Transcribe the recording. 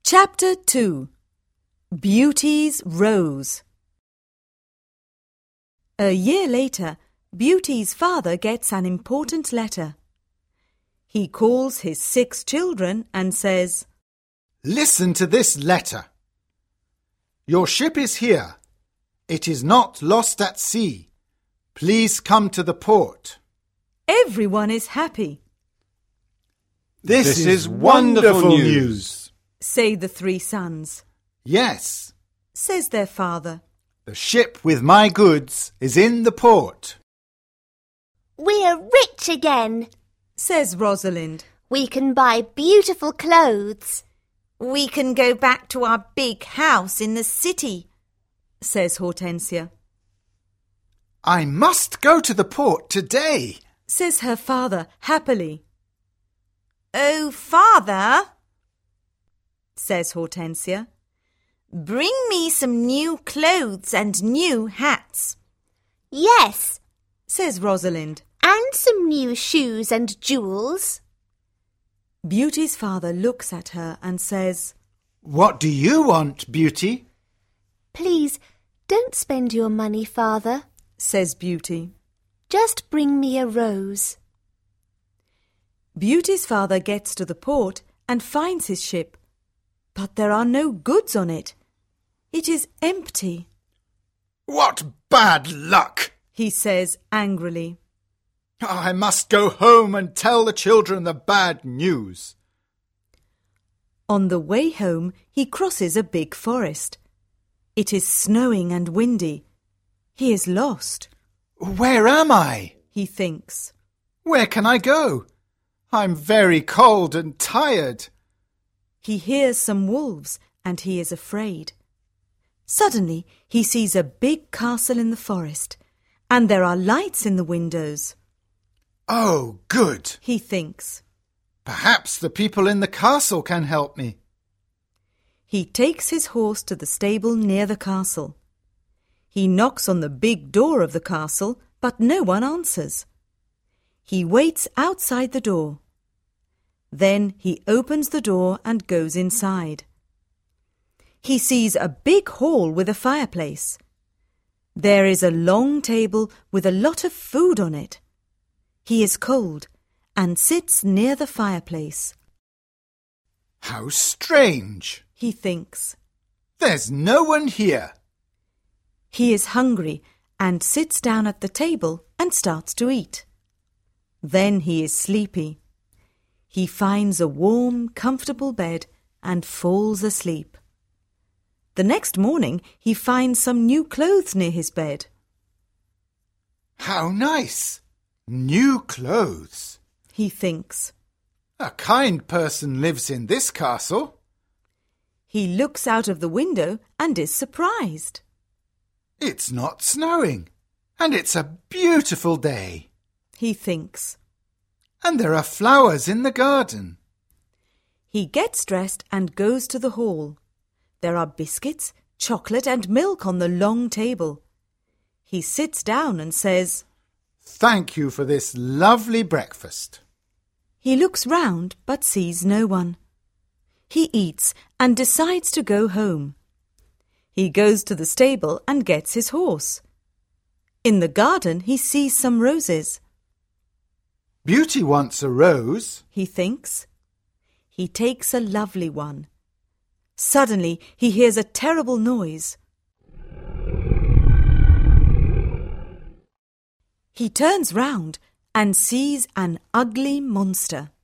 Chapter 2 Beauty's Rose. A year later, Beauty's father gets an important letter. He calls his 6 children and says, "Listen to this letter. Your ship is here. It is not lost at sea. Please come to the port." Everyone is happy, This is wonderful news, say the 3 sons. "Yes, Says their father. the ship with my goods is in the port." We're rich again. Says Rosalind. We can buy beautiful clothes. We can go back to our big house in the city, Says Hortensia. "I must go to the port today." Says her father happily. Oh, Father, Says Hortensia. bring me some new clothes and new hats. Yes, Says Rosalind. and some new shoes and jewels. Beauty's father looks at her and says, "What do you want, Beauty?" Please, don't spend your money, Father. Says Beauty. Just bring me a rose. Beauty's father gets to the port and finds his ship, but there are no goods on it. It is empty, "What bad luck!" he says angrily. "I must go home and tell the children the bad news." On the way home, he crosses a big forest. It is snowing and windy. He is lost, "Where am I? he thinks. Where can I go? I'm very cold and tired." He hears some wolves and he is afraid. Suddenly, he sees a big castle in the forest, and there are lights in the windows. "Oh, good. He thinks. Perhaps the people in the castle can help me." He takes his horse to the stable near the castle. He knocks on the big door of the castle, but no one answers. He waits outside the door. Then he opens the door and goes inside. He sees a big hall with a fireplace. There is a long table with a lot of food on it. He is cold and sits near the fireplace. "How strange. He thinks. There's no one here." He is hungry and sits down at the table and starts to eat. Then he is sleepy. He finds a warm, comfortable bed and falls asleep. The next morning, he finds some new clothes near his bed. "How nice. New clothes. He thinks. A kind person lives in this castle." He looks out of the window and is surprised. "It's not snowing, and it's a beautiful day. He thinks. And there are flowers in the garden." He gets dressed and goes to the hall. There are biscuits, chocolate and milk on the long table. He sits down and says, "Thank you for this lovely breakfast." He looks round but sees no one. He eats and decides to go home. He goes to the stable and gets his horse. In the garden he sees some roses. "Beauty wants a rose." He thinks. He takes a lovely one. Suddenly he hears a terrible noise. He turns round and sees an ugly monster.